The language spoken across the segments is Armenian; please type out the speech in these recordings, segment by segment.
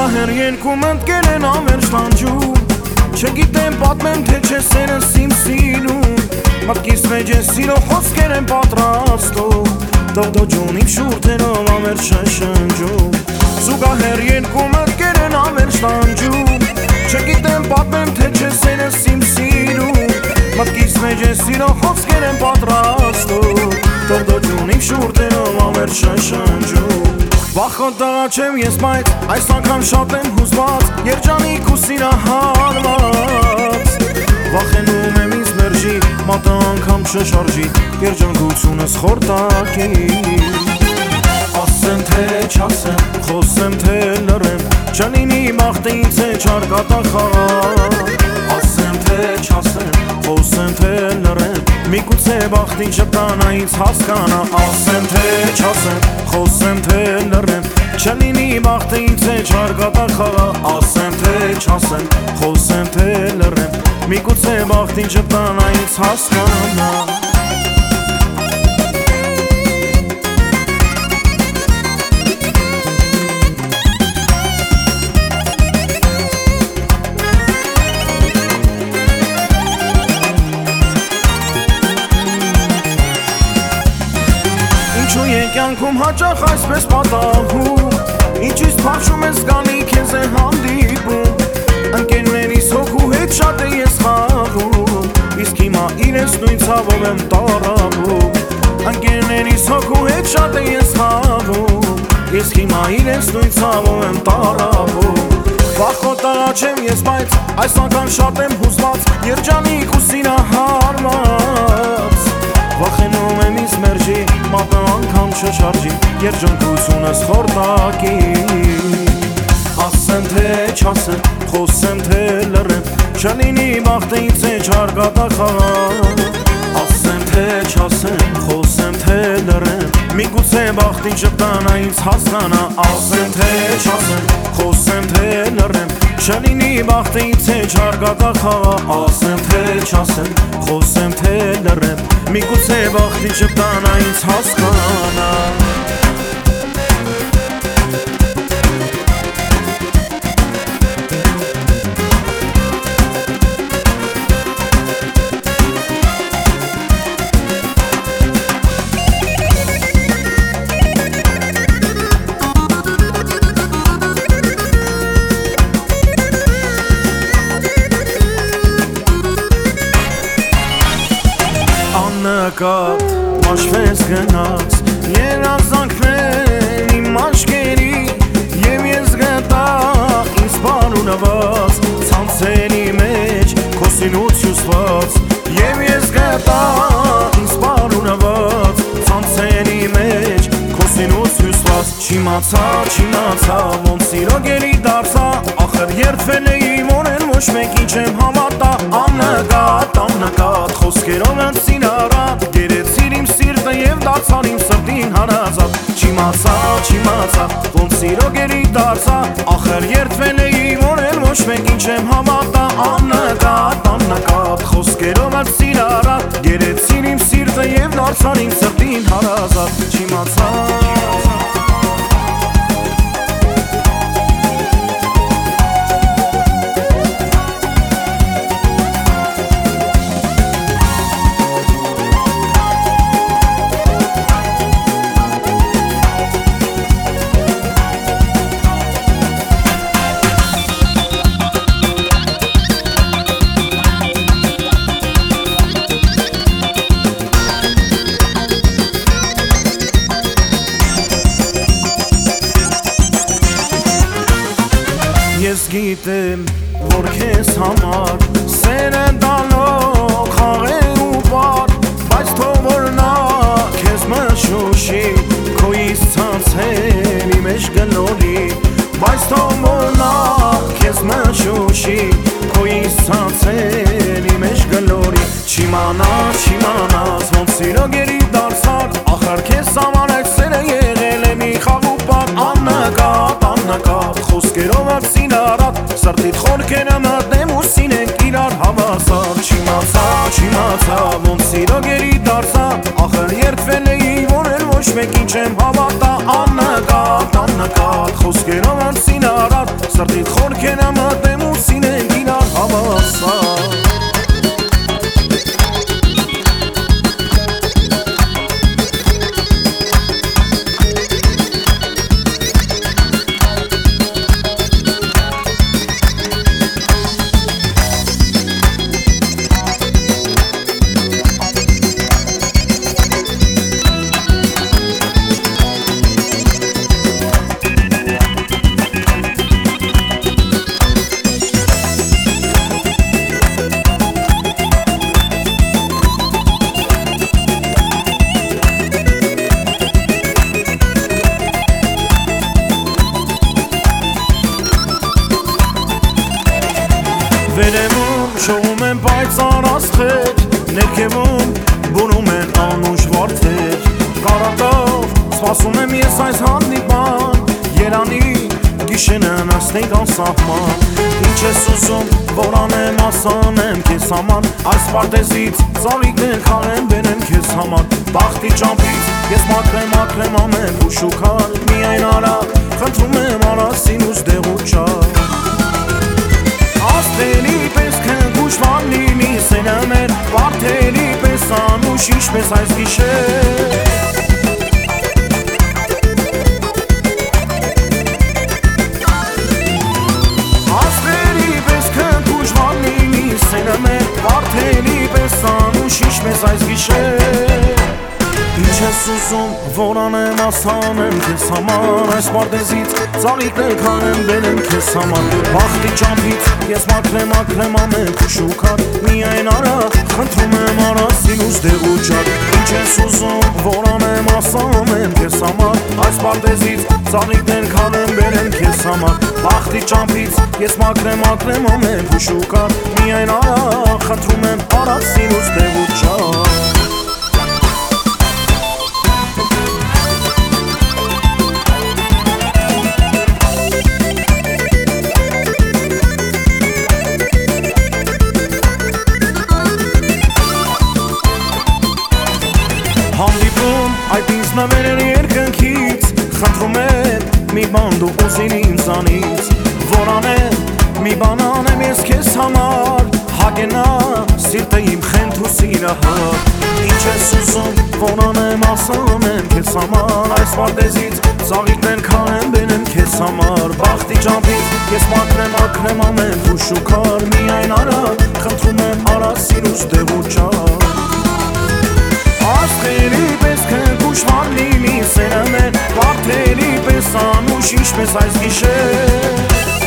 Զուգահեռ երկում ընտկել են ամերջ տանջում Չգիտեմ պատմեմ թե չէ սերս իմ սիրում Մտքիս մեջ է սիրո խոսքեր են պատրաստում Դողդոջում իմ շուրթերով ամերջ շշնջում Զուգահեռ երկում ընտկել են ամերջ տանջում Չգիտեմ պատմեմ թե չէ սերս իմ սիրում Մտքիս մեջ է սիրո խոսքեր են պատրաստում Դողդոջում իմ շուրթերով ամերջ շշնջում Վախոտ տղա չեմ ես բայց այս անգամ շատ եմ հուզված Երջանիկ ու սիրահարված Վախենում եմ ինձ մերժի մատը անգամ չշարժի Երջանկությունս խորտակի Ասեմ թե չասեմ, խոսեմ թե լռեմ Չլինի մաղթ ինձ է չարգատախաղ Ասեմ թե չասեմ, խոսեմ թե լռեմ Միգուցե բախտին շպտանա ինձ հասկանա Ասեմ թե չասեմ, խոսեմ թե լռեմ Չլինի բախտը ինձ է չարգատախաղա Ասեմ թե չասեմ, խոսեմ թե լռեմ Միգուցե բախտին շպտանա ինձ հասկանա Ինչու են կյանքում հաճախ այսպես պատահում Ինչից փախչում ես գալի քեզ է հանդիպում Ընկերներիս հոգու հետ շատ է ես խաղում Իսկ հիմա իրենց նույն ցավով եմ տառապում Ընկերներիս հոգու հետ շատ է ես խաղում Իսկ հիմա իրենց նույն ցավով եմ տառապում Վախոտ տղա չեմ ես բայց այս անգամ շատ եմ հուզված Երջանիկ ու սիրահարված Վախենում եմ ինձ մերժի մատը անգամ չշարժի Երջանկությունս խորտակի Ասեմ թե չասեմ, խոսեմ թե լռեմ Չլինի բախտը ինձ է չարգատախաղ Ասեմ թե չասեմ, խոսեմ թե լռեմ Միգուցե բախտին շպտանա ինձ հասկանա Ասեմ թե չասեմ, խոսեմ թե լռեմ Չլինի բախտը ինձ է չարգատախաղ Ասեմ թե չասեմ, խոսեմ թե լռեմ Միգուցե բախտին շպտանա ինձ հասկանա Աննկատ մաշվես գնաց Երազանքներ իմ աչքերի Եվ ես գտա ինձ պարունված Ցանցերի մեջ քո սիրուց հյուսված Եվ ես գտա ինձ պարունված Ցանցերի մեջ քո սիրուց հյուսված Չիմացա ոնց սիրո գերի դարձա Ախր երդվել էի մորել ոչ մեկի չեմ համատա Աննկատ խոսքերով ընցին առատ Գերեցիր իմ սիրտը և դարձար իմ սրտին հարազատ Չիմացա ոնց սիրո գերի դարձա Ախր երդվել էի մորել ոչ մեկի չեմ համատա Աննկատ խոսքերով ընցին առատ Գերեցիր իմ սիրտը և դարձար իմ սրտին հարազատ Չիմացա Ես գիտեմ, որ քեզ համար սերը դալող խաղեր ու պար Բայց թող որ նա քեզ մշուշի քո իս ցանցերի մեջ գլորի Բայց թող որ նա քեզ մշուշի քո իս ցանցերի մեջ գլորի Չիմանաս ոնց սիրո գերի դարձար Ախր քեզ համար այդ սերը եղել է մի խաղ ու պար Աննկատ խոսքերով արձին առատ Սրտիդ խորքերը մտնեմ ու սինենք իրար հավասար Չիմացա ոնց սիրո գերի դարձա Ախր երդվել էի որել ոչ մեկին չեմ հավատա Աննկատ խոսքերով արձին առատ արասխեր ներքևում բունում են անուշ վարդեր Կարատով սպասում եմ ես այս հանդիպան Երանի գիշենը նստենք անսահման Ինչ ես ուզում որ անեմ ասանեմ քեզ համար Այս պարտեզից ծաղիկներ քարեմ բերեմ քեզ համար Բախտի ճամփից ես մաքրեմ ամեն ուշուքար Միայն արա խնդրում եմ արասին ուս դեղու չար Աստղերի պես քնքուշման լինի սենը մեր Վարդերի պես անուշ ինչպես այս գիշեր Վարդերի պես անուշ ինչպես այս գիշեր Ինչ ես ուզում որ անեմ ասանեմ քեզ համար Այս պարտեզից ծաղիկներ քարեմ բերեմ քեզ համար Բախտի ճամփից ես մաքրեմ ամեն քուշուքար Միայն արա խնդրում եմ արասին ուս դեղու ջար Ինչ ես ուզում որ անեմ ասանեմ քեզ համար Այս պարտեզից ծաղիկներ քարեմ բերեմ քեզ համար Բախտի ճամփից ես մաքրեմ ամեն քուշուքար Միայն արա խնդրում եմ արասին ուս դեղու ջար Հանդիպում այդ ինձ նվերել երկնքից Խնդրում եմ մի բան դու ուզին ինձանից Որ անեմ մի բան անեմ ես քեզ համար Հագենա սիրտը իմ խենթ ու սիրահար Ինչ ես ուզում որ անեմ ասանեմ քեզ համար Այս պարտեզից ծաղիկներ քարեմ բերեմ քեզ համար Բախտի ճամփից ես մաքրեմ ամեն քուշուքար Միայն արա խնդրում եմ արասին ուս դեղու ջար Աստղերի պես քնքուշման լինի սենը մեր Վարդերի պես անուշ ինչպես այս գիշեր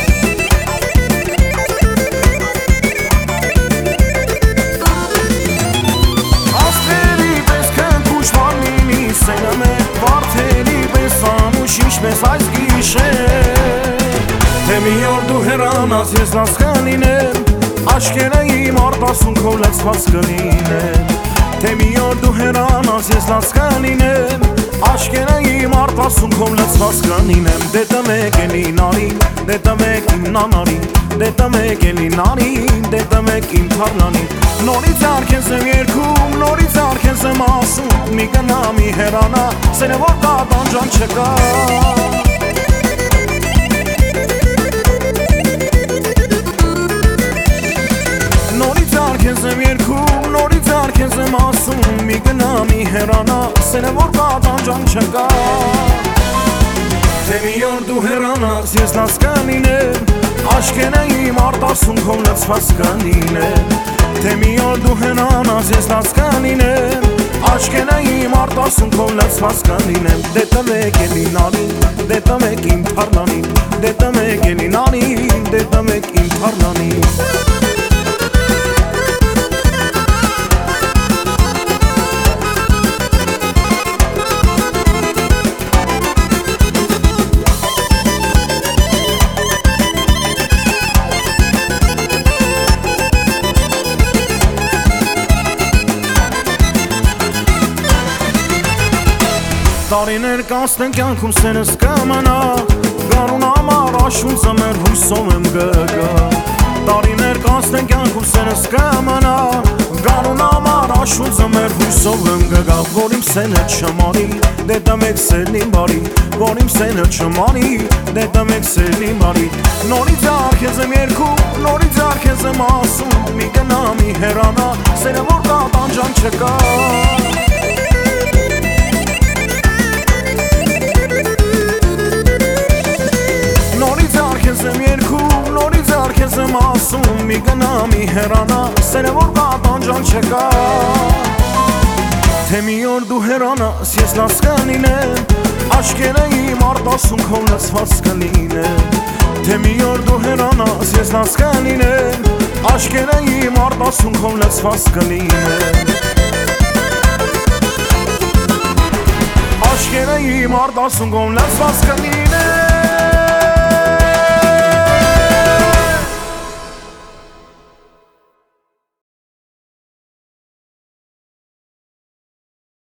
Աստղերի պես քնքուշման լինի սենը մեր Վարդերի պես անուշ ինչպես այս գիշեր Թե մի օր դու հեռանաս ես լացքան լինեմ Աչքերը իմ արտասունքով լցված կլինեմ Թե մի օր դու հեռանաս ես լացքան լինեմ Աչքերը իմ արտասունքով լցված կանինեմ Դետը մեկ էլի նարին, դետը մեկ իմ նանարին Դետը մեկ էլի նարին, դետը մեկ իմ թարնանին Նորից արքես եմ երկում, նորից արքես եմ ասում Մի գնա մի հեռանա, սենը որ կա տանջան չկա Նորից արքես եմ երկում, նորից արքես եմ ասում Մի գնա մի հեռանա, սենը որ կա տանջան չկա Թե մի օր դու հեռանաս ես լացքան լինեմ Աչքերը իմ արտասունքով լցված կանինեմ Թե մի օր դու հեռանաս ես լացքան լինեմ Աչքերը իմ արտասունքով լցված կանինեմ Դետը մեկ էլի նարին, դետը մեկ իմ թարնանին Դետը մեկ էլի նարին, դետը մեկ իմ թարնանին Տարիներ կանցնեն կյանքում սենս կմնա Գարուն համար աշուն ծմեր հույսով եմ գգա Տարիներ կանցնեն կյանքում սենս կմնա Գարուն համար աշուն ծմեր հույսով եմ գգա Որ իմ սենը չմանի, դետը մեկ սերնին բարի Որ իմ սենը չմանի, դետը մեկ սերնին բարի Նորից արքես եմ երկում, նորից արքես եմ ասում Մի գնա մի հեռանա, սենը որ կա տանջան չկա Քեզ եմ ասում մի գնա մի հեռանա Սերը որ կա տանջան չկա Թե մի օր դու հեռանաս ես լացքան լինեմ Աչքերը իմ արտասունքով լցված կլինեմ Թե մի օր դու հեռանաս ես լացքան լինեմ Աչքերը իմ արտասունքով լցված կլինեմ Աչքերը իմ արտասունքով լցված կլինեմ